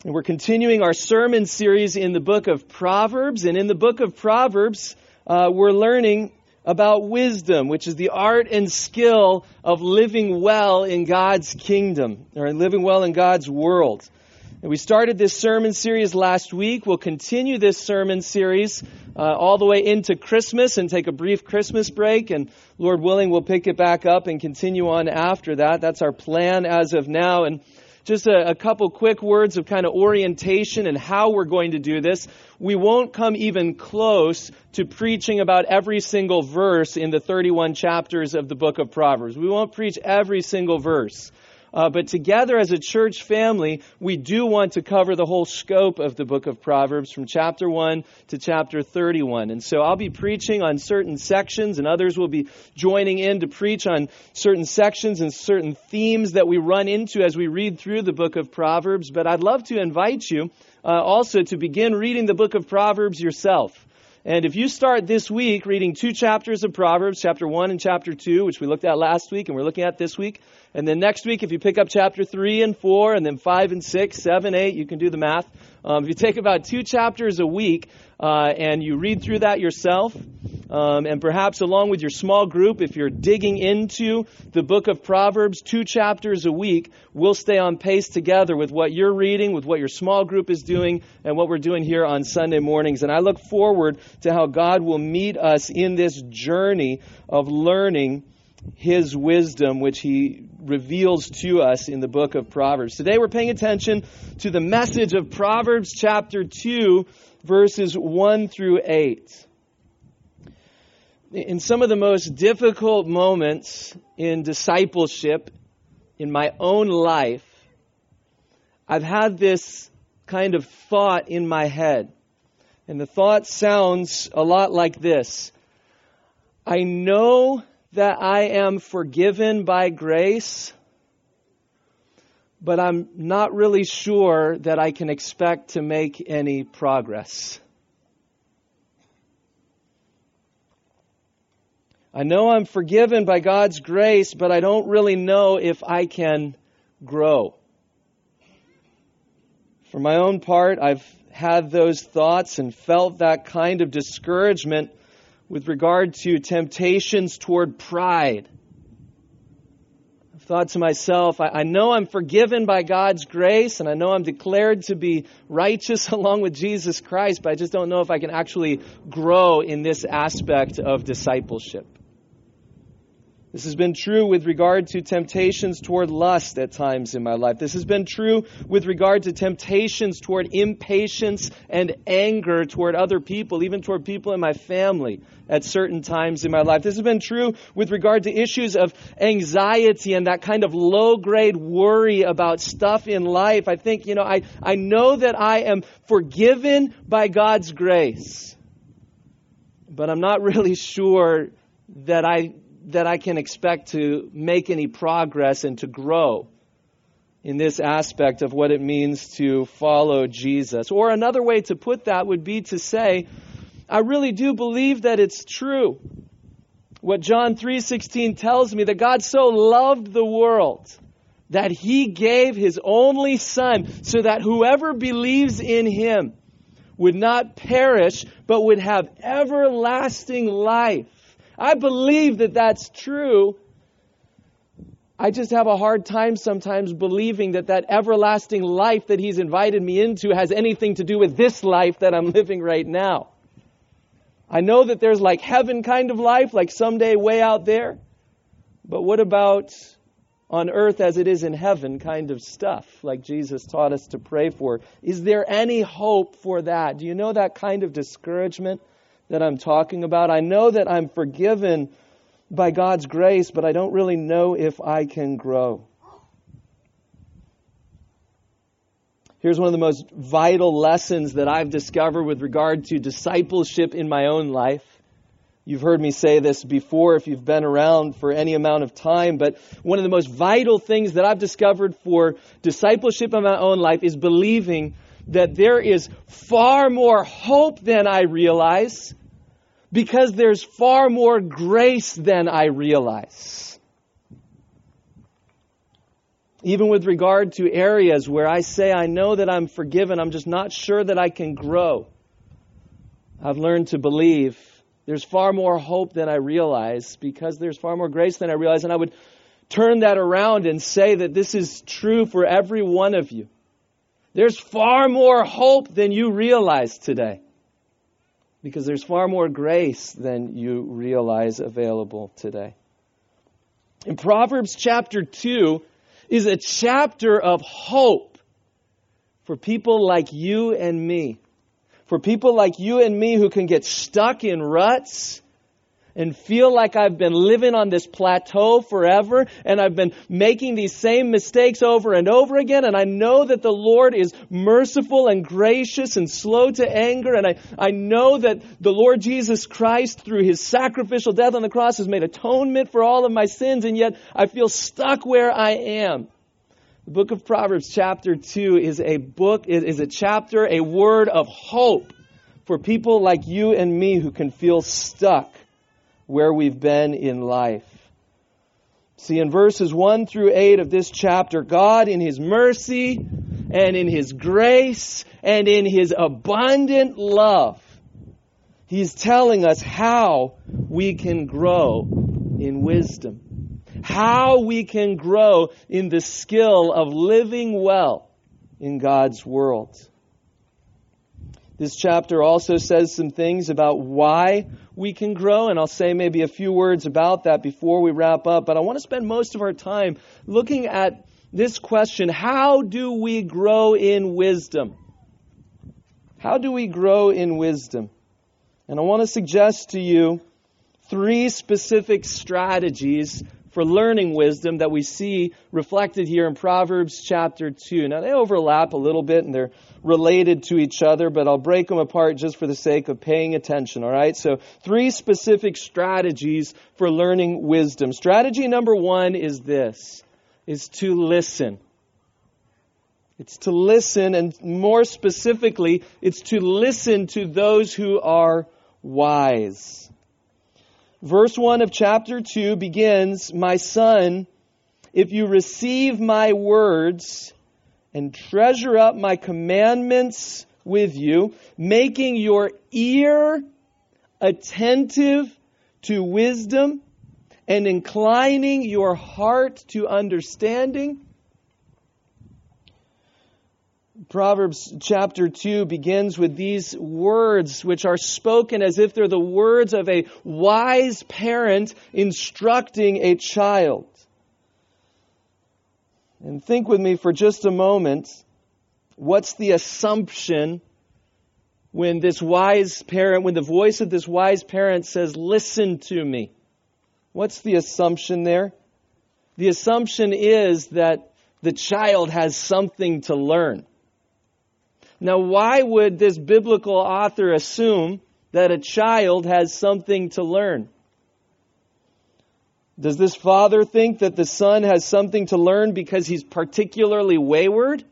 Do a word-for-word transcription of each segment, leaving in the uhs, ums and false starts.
And we're continuing our sermon series in the book of Proverbs. And in the book of Proverbs, uh, we're learning about wisdom, which is the art and skill of living well in God's kingdom, or living well in God's world. And we started this sermon series last week. We'll continue this sermon series uh, all the way into Christmas and take a brief Christmas break. And Lord willing, we'll pick it back up and continue on after that. That's our plan as of now. And just a, a couple quick words of kind of orientation and how we're going to do this. We won't come even close to preaching about every single verse in the thirty-one chapters of the book of Proverbs. We won't preach every single verse. Uh, but together as a church family, we do want to cover the whole scope of the book of Proverbs from chapter one to chapter thirty-one. And so I'll be preaching on certain sections, and others will be joining in to preach on certain sections and certain themes that we run into as we read through the book of Proverbs. But I'd love to invite you uh, also to begin reading the book of Proverbs yourself. And if you start this week reading two chapters of Proverbs, chapter one and chapter two, which we looked at last week and we're looking at this week, and then next week if you pick up chapter three and four, and then five and six, seven, eight, you can do the math. Um, if you take about two chapters a week uh, and you read through that yourself, um, and perhaps along with your small group, if you're digging into the book of Proverbs, two chapters a week, we'll stay on pace together with what you're reading, with what your small group is doing, and what we're doing here on Sunday mornings. And I look forward to how God will meet us in this journey of learning His wisdom, which He reveals to us in the book of Proverbs. Today we're paying attention to the message of Proverbs chapter two, verses one through eight. In some of the most difficult moments in discipleship in my own life, I've had this kind of thought in my head. And the thought sounds a lot like this. I know that I am forgiven by grace, but I'm not really sure that I can expect to make any progress. I know I'm forgiven by God's grace, but I don't really know if I can grow. For my own part, I've had those thoughts and felt that kind of discouragement with regard to temptations toward pride. I've thought to myself, I, I know I'm forgiven by God's grace, and I know I'm declared to be righteous along with Jesus Christ, but I just don't know if I can actually grow in this aspect of discipleship. This has been true with regard to temptations toward lust at times in my life. This has been true with regard to temptations toward impatience and anger toward other people, even toward people in my family at certain times in my life. This has been true with regard to issues of anxiety and that kind of low-grade worry about stuff in life. I think, you know, I, I know that I am forgiven by God's grace, but I'm not really sure that I... that I can expect to make any progress and to grow in this aspect of what it means to follow Jesus. Or another way to put that would be to say, I really do believe that it's true. What John three sixteen tells me, that God so loved the world that He gave His only Son so that whoever believes in Him would not perish but would have everlasting life. I believe that that's true. I just have a hard time sometimes believing that that everlasting life that He's invited me into has anything to do with this life that I'm living right now. I know that there's like heaven kind of life, like someday way out there. But what about on earth as it is in heaven kind of stuff, like Jesus taught us to pray for? Is there any hope for that? Do you know that kind of discouragement that I'm talking about? I know that I'm forgiven by God's grace, but I don't really know if I can grow. Here's one of the most vital lessons that I've discovered with regard to discipleship in my own life. You've heard me say this before if you've been around for any amount of time, but one of the most vital things that I've discovered for discipleship in my own life is believing that there is far more hope than I realize, because there's far more grace than I realize. Even with regard to areas where I say I know that I'm forgiven, I'm just not sure that I can grow. I've learned to believe there's far more hope than I realize, because there's far more grace than I realize. And I would turn that around and say that this is true for every one of you. There's far more hope than you realize today, because there's far more grace than you realize available today. In Proverbs chapter two is a chapter of hope for people like you and me. For people like you and me who can get stuck in ruts and feel like I've been living on this plateau forever, and I've been making these same mistakes over and over again, and I know that the Lord is merciful and gracious and slow to anger, and I, I know that the Lord Jesus Christ, through His sacrificial death on the cross, has made atonement for all of my sins, and yet I feel stuck where I am. The book of Proverbs chapter two is a book, is a chapter, a word of hope for people like you and me who can feel stuck where we've been in life. See, in verses one through eight of this chapter, God in His mercy and in His grace and in His abundant love, He's telling us how we can grow in wisdom, how we can grow in the skill of living well in God's world. This chapter also says some things about why we can grow, and I'll say maybe a few words about that before we wrap up. But I want to spend most of our time looking at this question: how do we grow in wisdom? How do we grow in wisdom? And I want to suggest to you three specific strategies for learning wisdom that we see reflected here in Proverbs chapter two. Now, they overlap a little bit and they're related to each other, but I'll break them apart just for the sake of paying attention, all right? So, three specific strategies for learning wisdom. Strategy number one is this, is to listen. It's to listen, and more specifically, it's to listen to those who are wise. Verse one of chapter two begins, "My son, if you receive my words and treasure up my commandments with you, making your ear attentive to wisdom and inclining your heart to understanding." Proverbs chapter two begins with these words, which are spoken as if they're the words of a wise parent instructing a child. And think with me for just a moment, what's the assumption when this wise parent, when the voice of this wise parent says, "Listen to me"? What's the assumption there? The assumption is that the child has something to learn. Now, why would this biblical author assume that a child has something to learn? Does this father think that the son has something to learn because he's particularly wayward?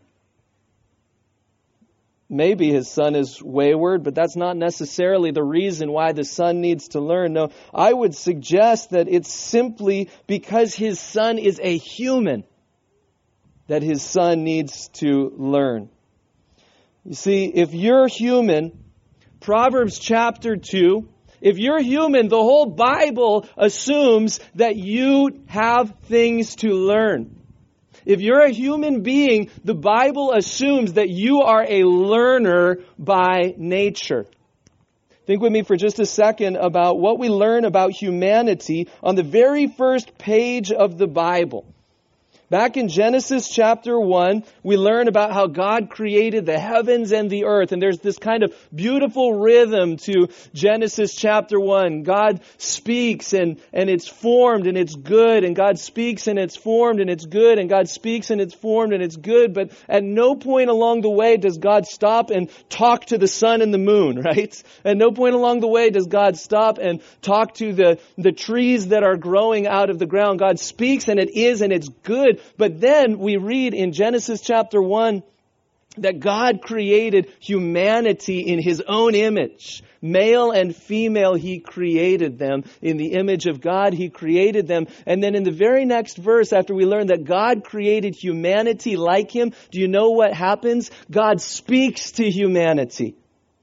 Maybe his son is wayward, but that's not necessarily the reason why the son needs to learn. No, I would suggest that it's simply because his son is a human that his son needs to learn. You see, if you're human, Proverbs chapter two, if you're human, the whole Bible assumes that you have things to learn. If you're a human being, the Bible assumes that you are a learner by nature. Think with me for just a second about what we learn about humanity on the very first page of the Bible. Back in Genesis chapter one, we learn about how God created the heavens and the earth. And there's this kind of beautiful rhythm to Genesis chapter one. God speaks and, and it's formed and it's good. And God speaks and it's formed and it's good. And God speaks and it's formed and it's good. But at no point along the way does God stop and talk to the sun and the moon, right? At no point along the way does God stop and talk to the, the trees that are growing out of the ground. God speaks and it is and it's good. But then we read in Genesis chapter one that God created humanity in His own image. Male and female, He created them. In the image of God, He created them. And then in the very next verse, after we learn that God created humanity like Him, do you know what happens? God speaks to humanity.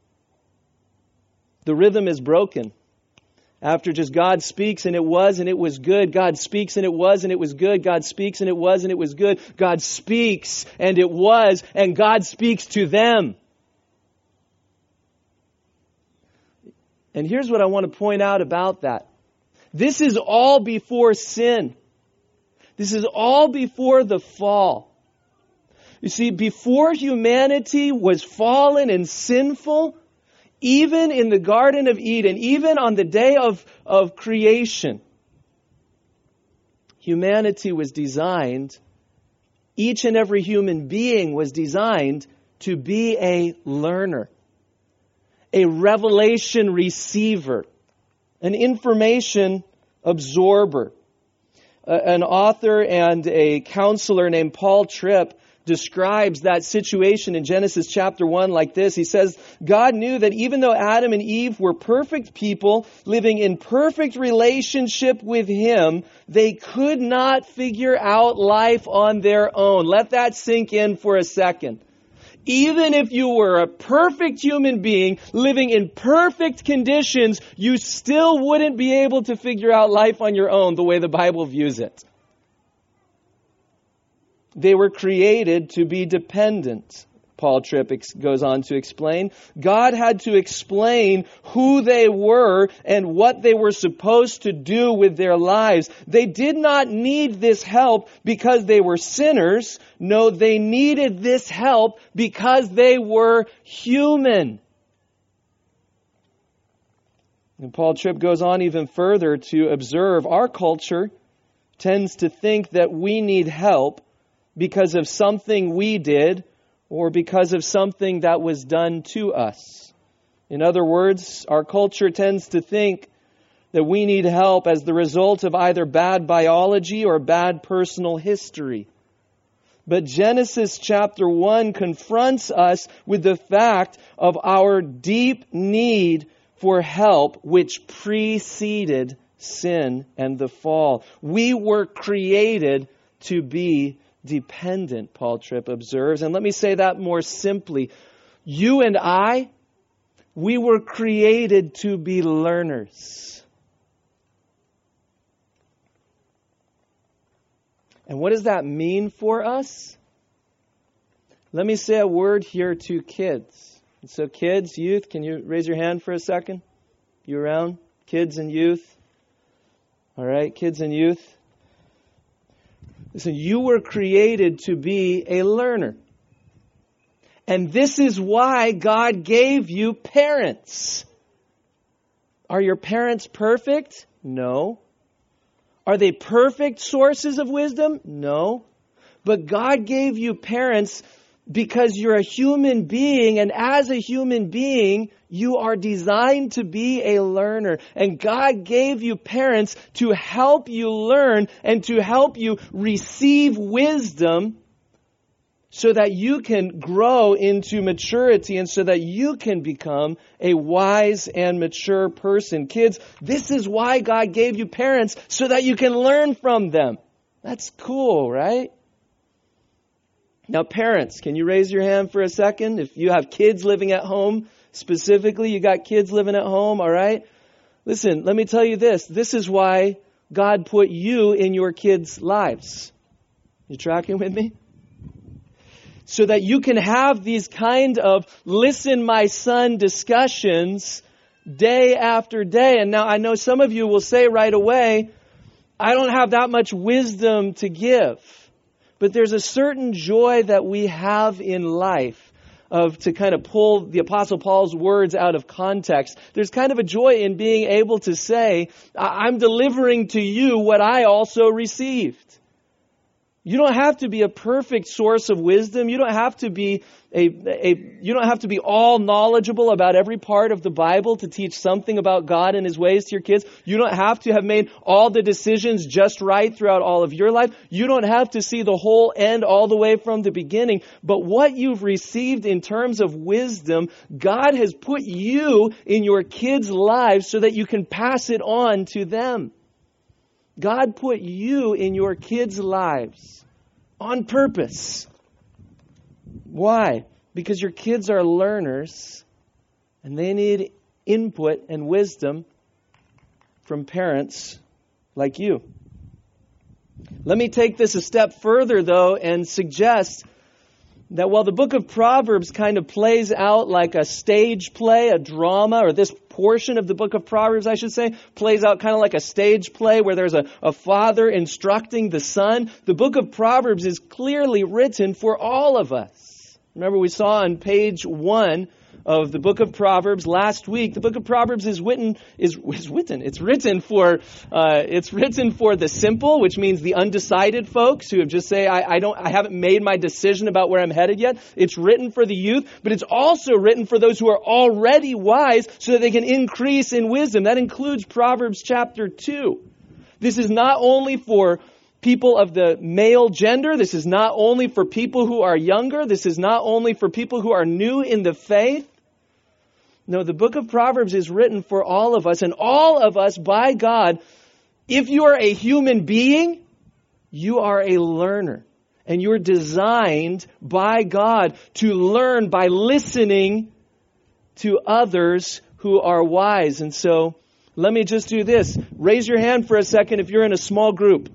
The rhythm is broken. After just God speaks and it was and it was good. God speaks and it was and it was good. God speaks and it was and it was good. God speaks and it was, and God speaks to them. And here's what I want to point out about that. This is all before sin. This is all before the fall. You see, before humanity was fallen and sinful, even in the Garden of Eden, even on the day of, of creation, humanity was designed, each and every human being was designed to be a learner, a revelation receiver, an information absorber. Uh, an author and a counselor named Paul Tripp describes that situation in Genesis chapter one like this. He says, God knew that even though Adam and Eve were perfect people living in perfect relationship with Him, they could not figure out life on their own. Let that sink in for a second. Even if you were a perfect human being living in perfect conditions, you still wouldn't be able to figure out life on your own the way the Bible views it. They were created to be dependent, Paul Tripp goes on to explain. God had to explain who they were and what they were supposed to do with their lives. They did not need this help because they were sinners. No, they needed this help because they were human. And Paul Tripp goes on even further to observe our culture tends to think that we need help because of something we did or because of something that was done to us. In other words, our culture tends to think that we need help as the result of either bad biology or bad personal history. But Genesis chapter one confronts us with the fact of our deep need for help which preceded sin and the fall. We were created to be dependent, Paul Tripp observes. And let me say that more simply. You and I, we were created to be learners. And what does that mean for us? Let me say a word here to kids. So kids, youth, can you raise your hand for a second? You around? Kids and youth? All right, kids and youth. Listen, you were created to be a learner. And this is why God gave you parents. Are your parents perfect? No. Are they perfect sources of wisdom? No. But God gave you parents because you're a human being, and as a human being, you are designed to be a learner. And God gave you parents to help you learn and to help you receive wisdom so that you can grow into maturity and so that you can become a wise and mature person. Kids, this is why God gave you parents, so that you can learn from them. That's cool, right? Now, parents, can you raise your hand for a second? If you have kids living at home, specifically, you got kids living at home, all right? Listen, let me tell you this. This is why God put you in your kids' lives. You tracking with me? So that you can have these kind of listen, my son discussions day after day. And now I know some of you will say right away, I don't have that much wisdom to give. But there's a certain joy that we have in life of, to kind of pull the Apostle Paul's words out of context. There's kind of a joy in being able to say, I'm delivering to you what I also received. You don't have to be a perfect source of wisdom. You don't have to be a, a, you don't have to be all knowledgeable about every part of the Bible to teach something about God and His ways to your kids. You don't have to have made all the decisions just right throughout all of your life. You don't have to see the whole end all the way from the beginning. But what you've received in terms of wisdom, God has put you in your kids' lives so that you can pass it on to them. God put you in your kids' lives on purpose. Why? Because your kids are learners and they need input and wisdom from parents like you. Let me take this a step further, though, and suggest that while the book of Proverbs kind of plays out like a stage play, a drama, or this portion of the book of Proverbs, I should say, plays out kind of like a stage play where there's a, a father instructing the son, the book of Proverbs is clearly written for all of us. Remember, we saw on page one of the book of Proverbs last week, the book of Proverbs is written, is, is written, it's written for, uh, it's written for the simple, which means the undecided folks who have just say, I, I don't, I haven't made my decision about where I'm headed yet. It's written for the youth, but it's also written for those who are already wise so that they can increase in wisdom. That includes Proverbs chapter two. This is not only for people of the male gender. This is not only for people who are younger. This is not only for people who are new in the faith. No, the book of Proverbs is written for all of us, and all of us by God. If you are a human being, you are a learner, and you're designed by God to learn by listening to others who are wise. And so, let me just do this. Raise your hand for a second if you're in a small group.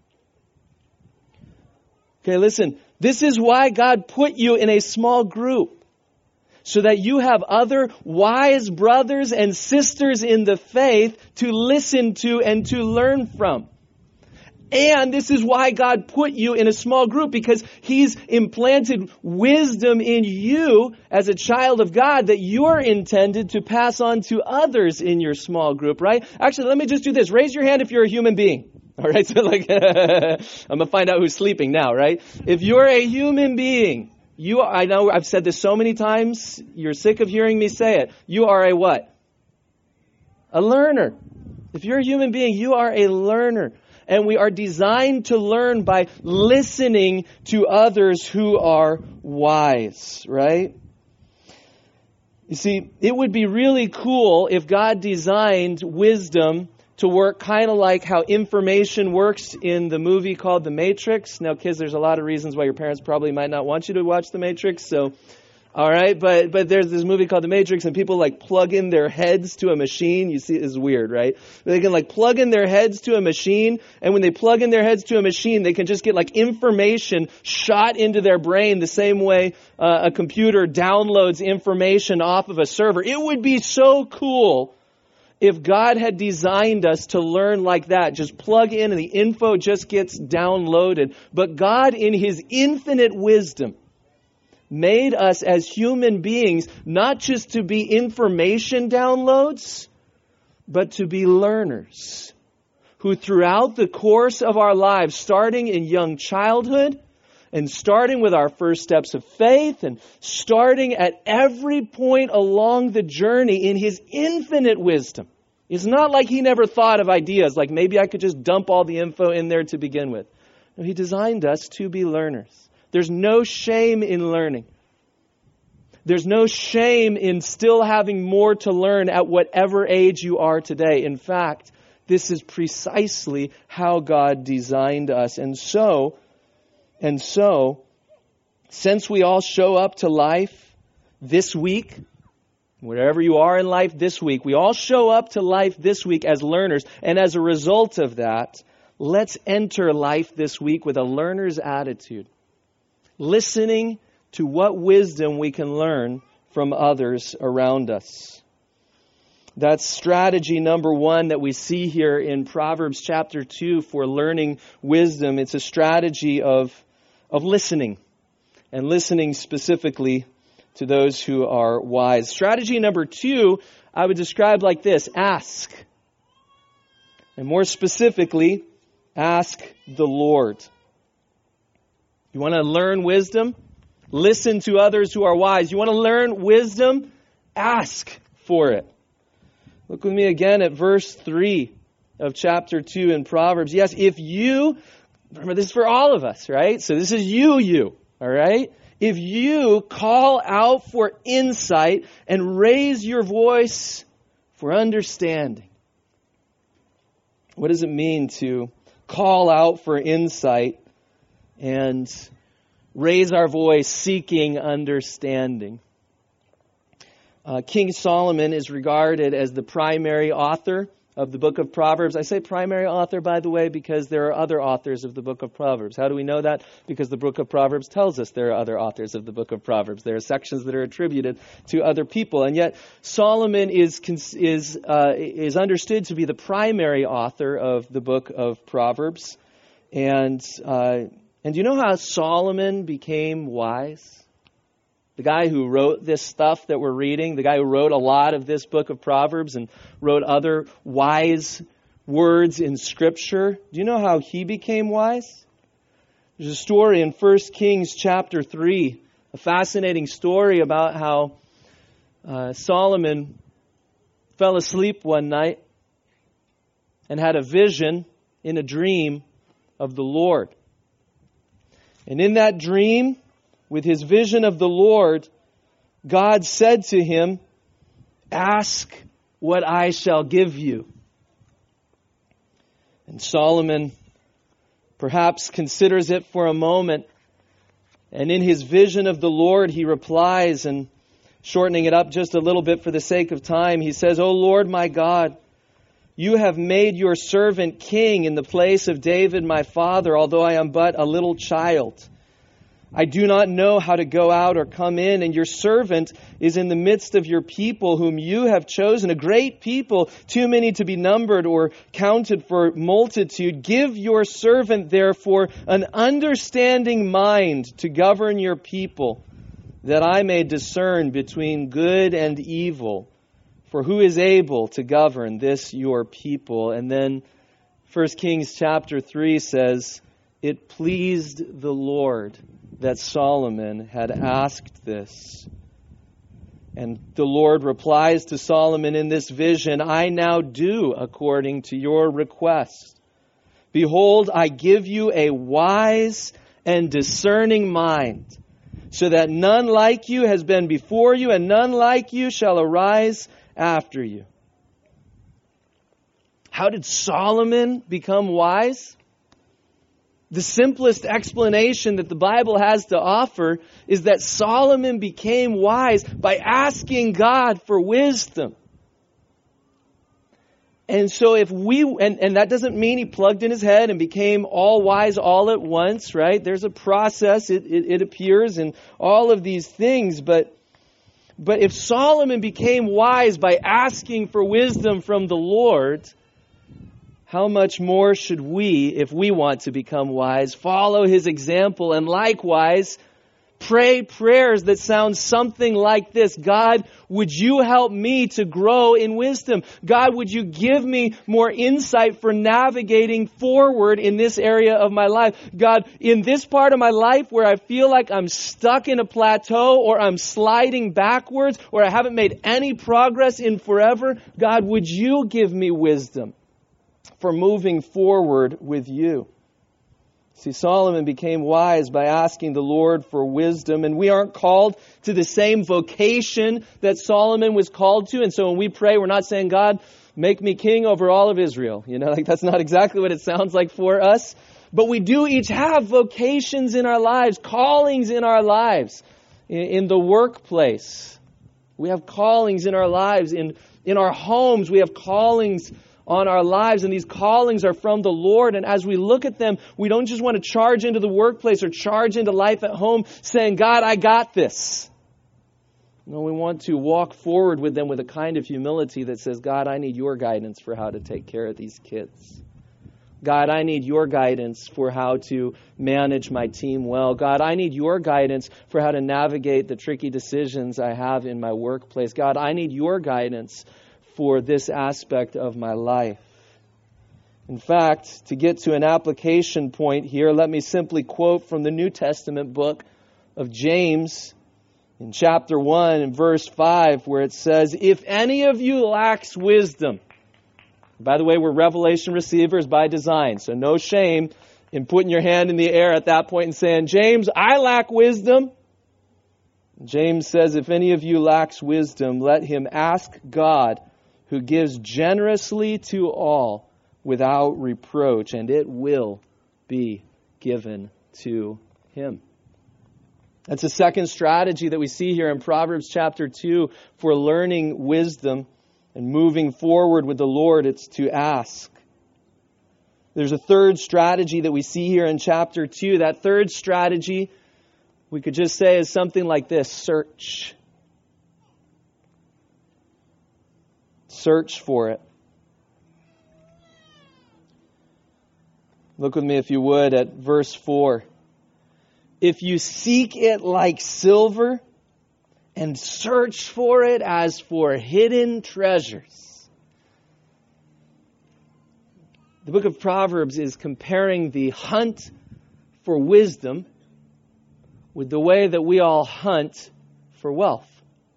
Okay, listen, this is why God put you in a small group, so that you have other wise brothers and sisters in the faith to listen to and to learn from. And this is why God put you in a small group, because He's implanted wisdom in you as a child of God that you're intended to pass on to others in your small group, right? Actually, let me just do this. Raise your hand if you're a human being. All right, so like, I'm going to find out who's sleeping now, right? If you're a human being, you are, I know I've said this so many times, you're sick of hearing me say it. You are a what? A learner. If you're a human being, you are a learner. And we are designed to learn by listening to others who are wise, right? You see, it would be really cool if God designed wisdom to work kind of like how information works in the movie called The Matrix. Now, kids, there's a lot of reasons why your parents probably might not want you to watch The Matrix. So, all right, but but there's this movie called The Matrix, and people like plug in their heads to a machine. You see, it's weird, right? They can like plug in their heads to a machine, and when they plug in their heads to a machine, they can just get like information shot into their brain the same way uh, a computer downloads information off of a server. It would be so cool if God had designed us to learn like that. Just plug in and the info just gets downloaded. But God, in His infinite wisdom, made us as human beings not just to be information downloads, but to be learners who throughout the course of our lives, starting in young childhood and starting with our first steps of faith and starting at every point along the journey in His infinite wisdom. It's not like He never thought of ideas, like maybe I could just dump all the info in there to begin with. No, He designed us to be learners. There's no shame in learning. There's no shame in still having more to learn at whatever age you are today. In fact, this is precisely how God designed us. And so, and so, since we all show up to life this week, wherever you are in life this week, we all show up to life this week as learners. And as a result of that, let's enter life this week with a learner's attitude, listening to what wisdom we can learn from others around us. That's strategy number one that we see here in Proverbs chapter two for learning wisdom. It's a strategy of, of listening, and listening specifically to those who are wise. Strategy number two, I would describe like this: ask. And more specifically, ask the Lord. You want to learn wisdom? Listen to others who are wise. You want to learn wisdom? Ask for it. Look with me again at verse three of chapter two in Proverbs. Yes, if you, remember this is for all of us, right? So this is you, you, all right? If you call out for insight and raise your voice for understanding. What does it mean to call out for insight and raise our voice seeking understanding? Uh, King Solomon is regarded as the primary author of the book of Proverbs. I say primary author, by the way, because there are other authors of the book of Proverbs. How do we know that? Because the book of Proverbs tells us there are other authors of the book of Proverbs. There are sections that are attributed to other people. And yet Solomon is is uh, is understood to be the primary author of the book of Proverbs. And uh, and you know how Solomon became wise? The guy who wrote this stuff that we're reading, the guy who wrote a lot of this book of Proverbs and wrote other wise words in Scripture, do you know how he became wise? There's a story in First Kings chapter three, a fascinating story about how uh, Solomon fell asleep one night and had a vision in a dream of the Lord. And in that dream, with his vision of the Lord, God said to him, "Ask what I shall give you." And Solomon perhaps considers it for a moment. And in his vision of the Lord, he replies, and shortening it up just a little bit for the sake of time, he says, "O Lord my God, you have made your servant king in the place of David my father, although I am but a little child. I do not know how to go out or come in, and your servant is in the midst of your people whom you have chosen, a great people, too many to be numbered or counted for multitude. Give your servant, therefore, an understanding mind to govern your people, that I may discern between good and evil. For who is able to govern this your people?" And then First Kings chapter three says, "It pleased the Lord that Solomon had asked this." And the Lord replies to Solomon in this vision, "I now do according to your request. Behold, I give you a wise and discerning mind, so that none like you has been before you, and none like you shall arise after you." How did Solomon become wise? The simplest explanation that the Bible has to offer is that Solomon became wise by asking God for wisdom. And so if we, and, and that doesn't mean he plugged in his head and became all wise all at once, right? There's a process, it, it, it appears in all of these things, but But if Solomon became wise by asking for wisdom from the Lord, how much more should we, if we want to become wise, follow his example and likewise pray prayers that sound something like this: God, would you help me to grow in wisdom? God, would you give me more insight for navigating forward in this area of my life? God, in this part of my life where I feel like I'm stuck in a plateau or I'm sliding backwards or I haven't made any progress in forever, God, would you give me wisdom for moving forward with you? See, Solomon became wise by asking the Lord for wisdom, and we aren't called to the same vocation that Solomon was called to. And so when we pray, we're not saying, "God, make me king over all of Israel." You know, like that's not exactly what it sounds like for us. But we do each have vocations in our lives, callings in our lives, in, in the workplace. We have callings in our lives, in, in our homes. We have callings on our lives, and these callings are from the Lord. And as we look at them, we don't just want to charge into the workplace or charge into life at home saying, "God, I got this." No, we want to walk forward with them with a kind of humility that says, "God, I need your guidance for how to take care of these kids. God, I need your guidance for how to manage my team well. God, I need your guidance for how to navigate the tricky decisions I have in my workplace. God, I need your guidance for this aspect of my life." In fact, to get to an application point here, let me simply quote from the New Testament book of James in chapter one and verse five, where it says, if any of you lacks wisdom. By the way, we're revelation receivers by design, so no shame in putting your hand in the air at that point and saying, James, I lack wisdom. James says, if any of you lacks wisdom, let him ask God, who gives generously to all without reproach, and it will be given to him. That's a second strategy that we see here in Proverbs chapter two for learning wisdom and moving forward with the Lord. It's to ask. There's a third strategy that we see here in chapter two. That third strategy, we could just say, is something like this: search. Search for it. Look with me, if you would, at verse four. If you seek it like silver and search for it as for hidden treasures. The book of Proverbs is comparing the hunt for wisdom with the way that we all hunt for wealth.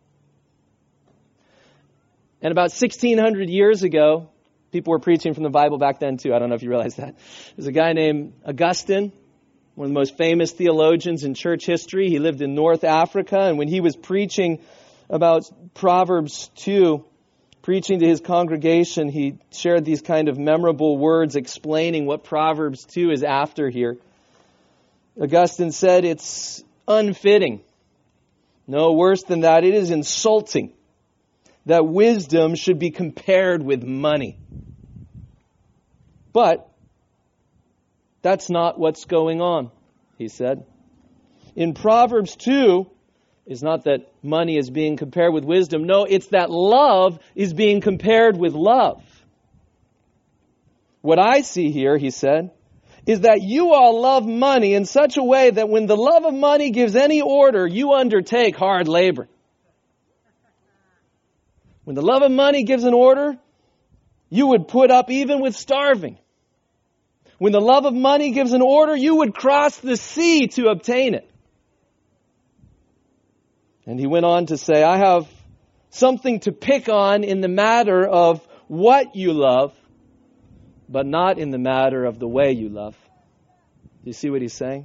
And about sixteen hundred years ago, people were preaching from the Bible back then too. I don't know if you realize that. There's a guy named Augustine, one of the most famous theologians in church history. He lived in North Africa, and when he was preaching about Proverbs two, preaching to his congregation, he shared these kind of memorable words explaining what Proverbs two is after here. Augustine said, it's unfitting. No, worse than that, it is insulting that wisdom should be compared with money. But that's not what's going on, he said. In Proverbs two, it's not that money is being compared with wisdom. No, it's that love is being compared with love. What I see here, he said, is that you all love money in such a way that when the love of money gives any order, you undertake hard labor. When the love of money gives an order, you would put up even with starving. When the love of money gives an order, you would cross the sea to obtain it. And he went on to say, I have something to pick on in the matter of what you love, but not in the matter of the way you love. Do you see what he's saying?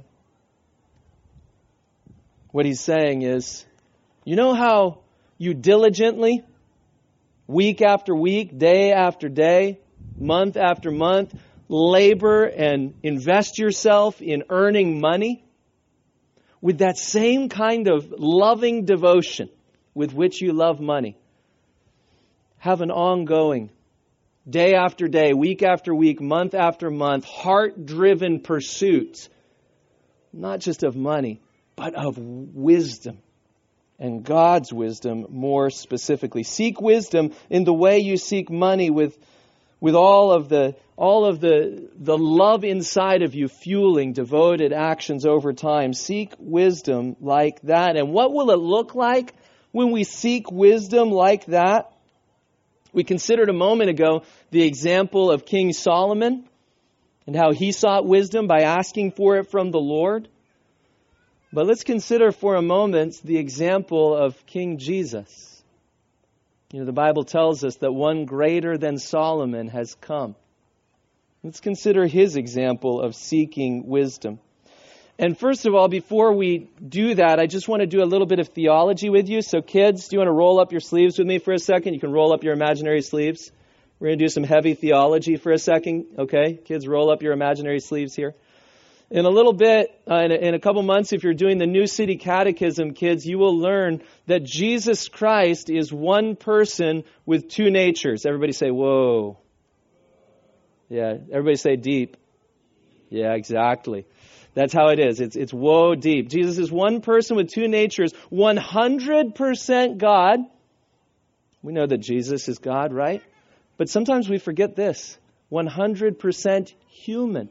What he's saying is, you know how you diligently, week after week, day after day, month after month, labor and invest yourself in earning money? With that same kind of loving devotion with which you love money, have an ongoing, day after day, week after week, month after month, heart-driven pursuit, not just of money, but of wisdom. And God's wisdom more specifically. Seek wisdom in the way you seek money, with with all of the all of the the love inside of you fueling devoted actions over time. Seek wisdom like that. And what will it look like when we seek wisdom like that? We considered a moment ago the example of King Solomon and how he sought wisdom by asking for it from the Lord. But let's consider for a moment the example of King Jesus. You know, the Bible tells us that one greater than Solomon has come. Let's consider his example of seeking wisdom. And first of all, before we do that, I just want to do a little bit of theology with you. So kids, do you want to roll up your sleeves with me for a second? You can roll up your imaginary sleeves. We're going to do some heavy theology for a second. Okay, kids, roll up your imaginary sleeves here. In a little bit, uh, in, a, in a couple months, if you're doing the New City Catechism, kids, you will learn that Jesus Christ is one person with two natures. Everybody say, whoa. Yeah, everybody say deep. Yeah, exactly. That's how it is. It's, it's whoa deep. Jesus is one person with two natures, one hundred percent God. We know that Jesus is God, right? But sometimes we forget this, one hundred percent human.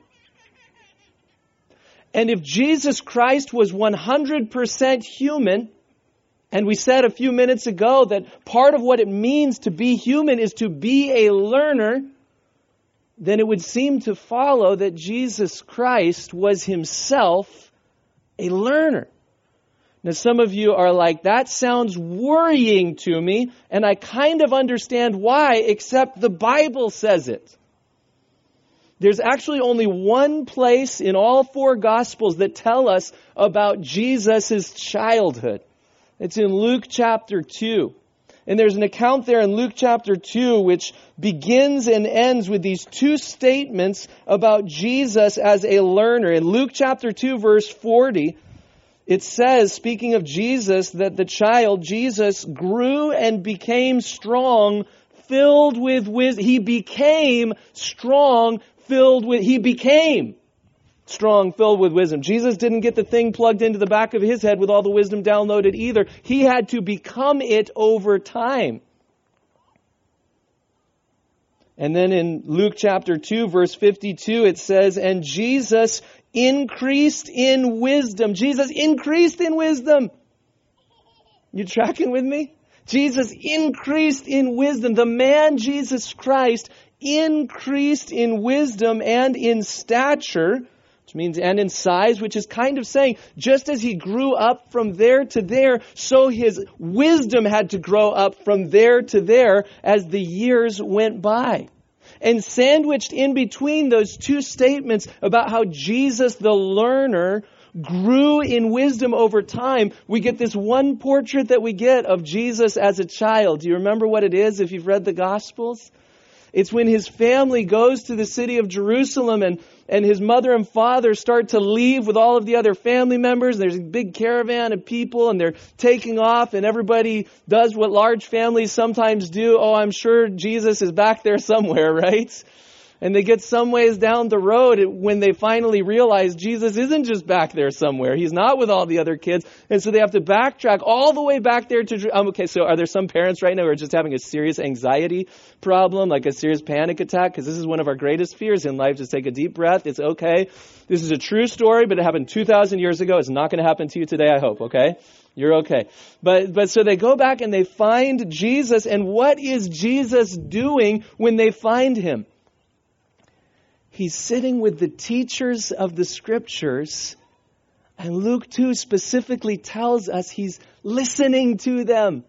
And if Jesus Christ was one hundred percent human, and we said a few minutes ago that part of what it means to be human is to be a learner, then it would seem to follow that Jesus Christ was himself a learner. Now, some of you are like, that sounds worrying to me, and I kind of understand why, except the Bible says it. There's actually only one place in all four Gospels that tell us about Jesus' childhood. It's in Luke chapter two. And there's an account there in Luke chapter two which begins and ends with these two statements about Jesus as a learner. In Luke chapter two, verse forty, it says, speaking of Jesus, that the child, Jesus, grew and became strong, filled with wisdom. He became strong, filled with, he became strong, filled with wisdom. Jesus didn't get the thing plugged into the back of his head with all the wisdom downloaded either. He had to become it over time. And then in Luke chapter two, verse fifty-two, it says, and Jesus increased in wisdom. Jesus increased in wisdom. You tracking with me? Jesus increased in wisdom. The man Jesus Christ increased in wisdom and in stature, which means and in size, which is kind of saying just as he grew up from there to there, so his wisdom had to grow up from there to there as the years went by. And sandwiched in between those two statements about how Jesus, the learner, grew in wisdom over time, we get this one portrait that we get of Jesus as a child. Do you remember what it is if you've read the Gospels? It's when his family goes to the city of Jerusalem and, and his mother and father start to leave with all of the other family members. There's a big caravan of people and they're taking off and everybody does what large families sometimes do. Oh, I'm sure Jesus is back there somewhere, right? And they get some ways down the road when they finally realize Jesus isn't just back there somewhere. He's not with all the other kids. And so they have to backtrack all the way back there to... Um, okay, so are there some parents right now who are just having a serious anxiety problem, like a serious panic attack? Because this is one of our greatest fears in life. Just take a deep breath. It's okay. This is a true story, but it happened two thousand years ago. It's not going to happen to you today, I hope, okay? You're okay. But but so they go back and they find Jesus. And what is Jesus doing when they find him? He's sitting with the teachers of the Scriptures, and Luke two specifically tells us he's listening to them.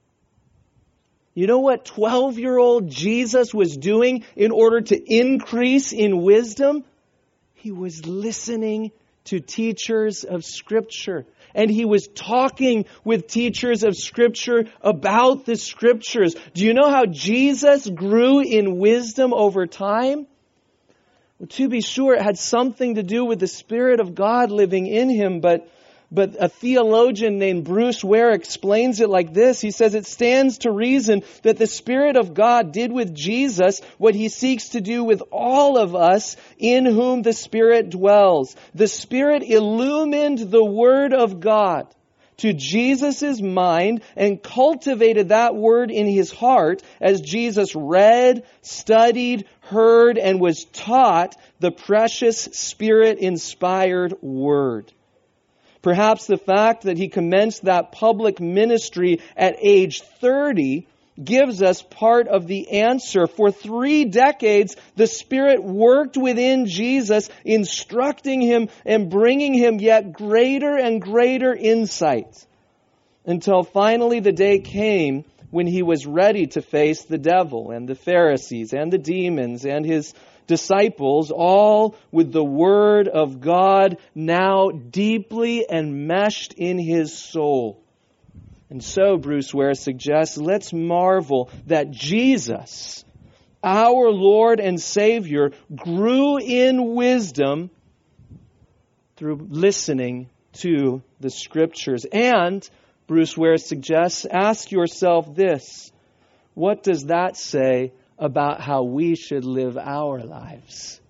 You know what twelve-year-old Jesus was doing in order to increase in wisdom? He was listening to teachers of Scripture. And he was talking with teachers of Scripture about the Scriptures. Do you know how Jesus grew in wisdom over time? Well, to be sure, it had something to do with the Spirit of God living in him, but but a theologian named Bruce Ware explains it like this. He says, it stands to reason that the Spirit of God did with Jesus what he seeks to do with all of us in whom the Spirit dwells. The Spirit illumined the Word of God to Jesus' mind and cultivated that word in his heart as Jesus read, studied, heard, and was taught the precious Spirit-inspired word. Perhaps the fact that he commenced that public ministry at age thirty gives us part of the answer. For three decades, the Spirit worked within Jesus, instructing him and bringing him yet greater and greater insight, until finally the day came when he was ready to face the devil and the Pharisees and the demons and his disciples, all with the Word of God now deeply enmeshed in his soul. And so, Bruce Ware suggests, let's marvel that Jesus, our Lord and Savior, grew in wisdom through listening to the Scriptures. And, Bruce Ware suggests, ask yourself this: what does that say about how we should live our lives?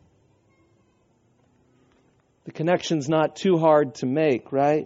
The connection's not too hard to make, right?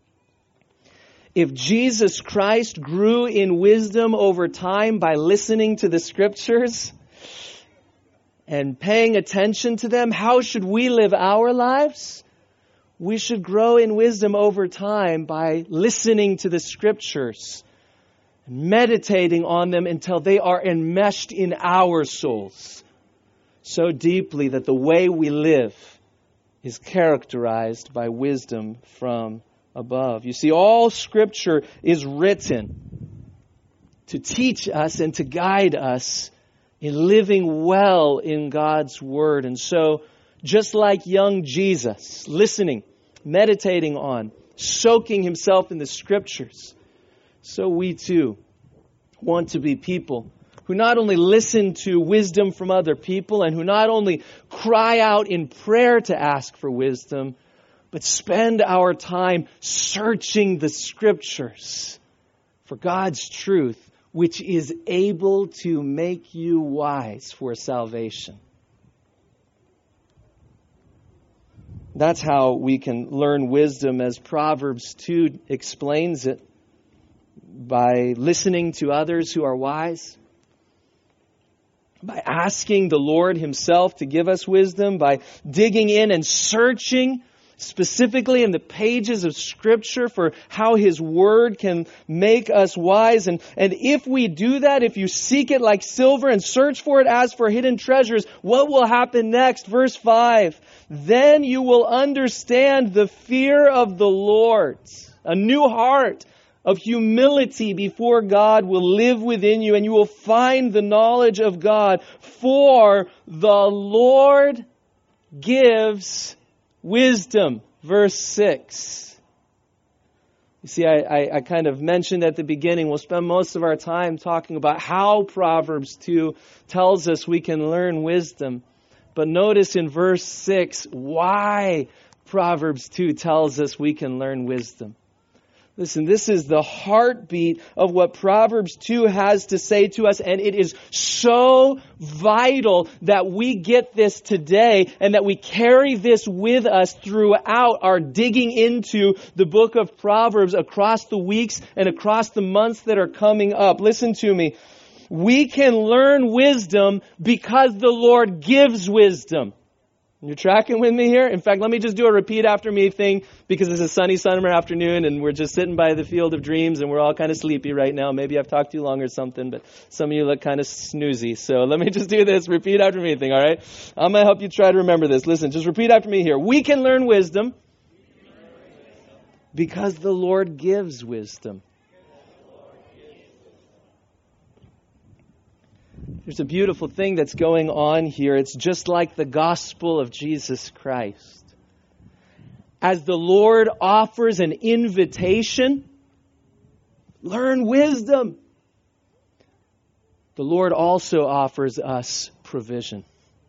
If Jesus Christ grew in wisdom over time by listening to the Scriptures and paying attention to them, how should we live our lives? We should grow in wisdom over time by listening to the Scriptures, meditating on them until they are enmeshed in our souls so deeply that the way we live is characterized by wisdom from above. You see, all Scripture is written to teach us and to guide us in living well in God's Word. And so, just like young Jesus, listening, meditating on, soaking himself in the Scriptures, so we too want to be people who not only listen to wisdom from other people and who not only cry out in prayer to ask for wisdom, but spend our time searching the Scriptures for God's truth, which is able to make you wise for salvation. That's how we can learn wisdom, as Proverbs two explains it, by listening to others who are wise, by asking the Lord Himself to give us wisdom, by digging in and searching specifically in the pages of Scripture for how His Word can make us wise. And, and if we do that, if you seek it like silver and search for it as for hidden treasures, what will happen next? Verse five, then you will understand the fear of the Lord. A new heart of humility before God will live within you, and you will find the knowledge of God. For the Lord gives wisdom. Verse six. You see, I, I, I kind of mentioned at the beginning, we'll spend most of our time talking about how Proverbs two tells us we can learn wisdom. But notice in verse six why Proverbs two tells us we can learn wisdom. Listen, this is the heartbeat of what Proverbs two has to say to us, and it is so vital that we get this today and that we carry this with us throughout our digging into the book of Proverbs across the weeks and across the months that are coming up. Listen to me. We can learn wisdom because the Lord gives wisdom. You're tracking with me here? In fact, let me just do a repeat after me thing, because it's a sunny summer afternoon and we're just sitting by the field of dreams and we're all kind of sleepy right now. Maybe I've talked too long or something, but some of you look kind of snoozy. So let me just do this repeat after me thing, all right? I'm going to help you try to remember this. Listen, just repeat after me here. We can learn wisdom because the Lord gives wisdom. There's a beautiful thing that's going on here. It's just like the gospel of Jesus Christ. As the Lord offers an invitation, learn wisdom. The Lord also offers us provision.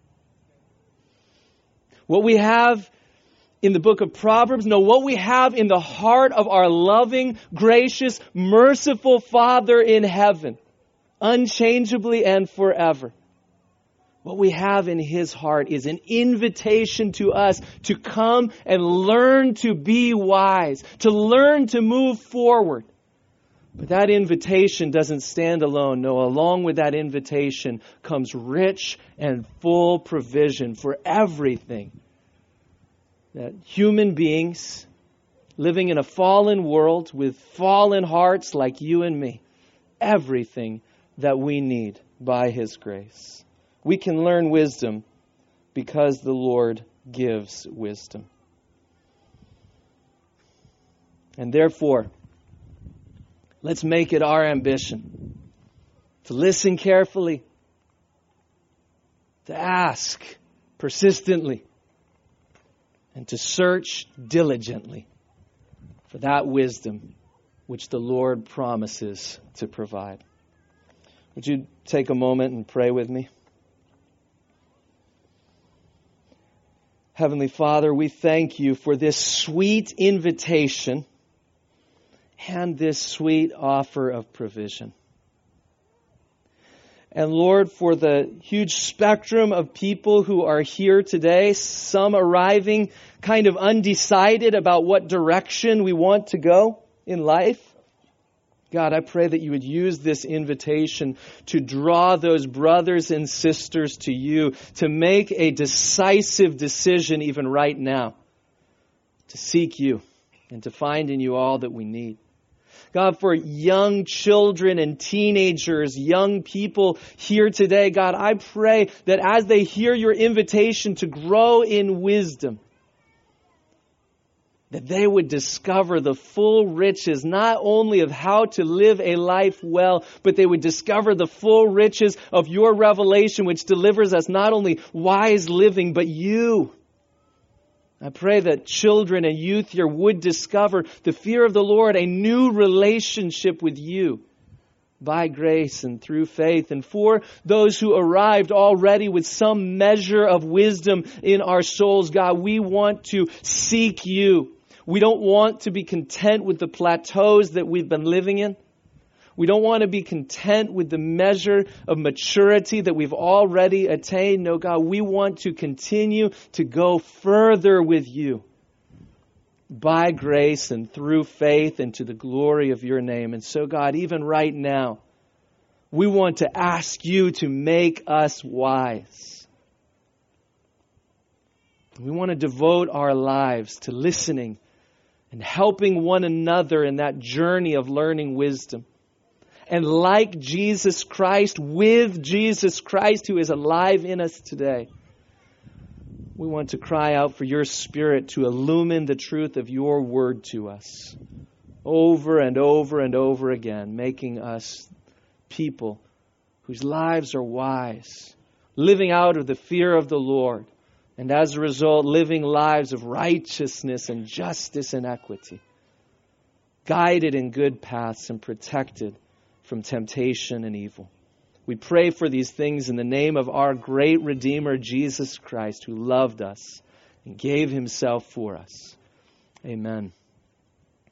What we have in the book of Proverbs, no, what we have in the heart of our loving, gracious, merciful Father in heaven, unchangeably and forever. What we have in His heart is an invitation to us to come and learn to be wise, to learn to move forward. But that invitation doesn't stand alone. No, along with that invitation comes rich and full provision for everything that human beings living in a fallen world with fallen hearts like you and me, everything that we need by His grace. We can learn wisdom because the Lord gives wisdom. And therefore, let's make it our ambition to listen carefully, to ask persistently, and to search diligently for that wisdom which the Lord promises to provide. Would you take a moment and pray with me? Heavenly Father, we thank You for this sweet invitation and this sweet offer of provision. And Lord, for the huge spectrum of people who are here today, some arriving kind of undecided about what direction we want to go in life, God, I pray that You would use this invitation to draw those brothers and sisters to You, to make a decisive decision even right now, to seek You and to find in You all that we need. God, for young children and teenagers, young people here today, God, I pray that as they hear Your invitation to grow in wisdom, that they would discover the full riches, not only of how to live a life well, but they would discover the full riches of your revelation, which delivers us not only wise living, but you. I pray that children and youth here would discover the fear of the Lord, a new relationship with you by grace and through faith. And for those who arrived already with some measure of wisdom in our souls, God, we want to seek you. We don't want to be content with the plateaus that we've been living in. We don't want to be content with the measure of maturity that we've already attained. No, God, we want to continue to go further with you by grace and through faith and to the glory of your name. And so, God, even right now, we want to ask you to make us wise. We want to devote our lives to listening and helping one another in that journey of learning wisdom. And like Jesus Christ, with Jesus Christ who is alive in us today, we want to cry out for your Spirit to illumine the truth of your word to us over and over and over again, making us people whose lives are wise, living out of the fear of the Lord, and as a result, living lives of righteousness and justice and equity, guided in good paths and protected from temptation and evil. We pray for these things in the name of our great Redeemer, Jesus Christ, who loved us and gave himself for us. Amen.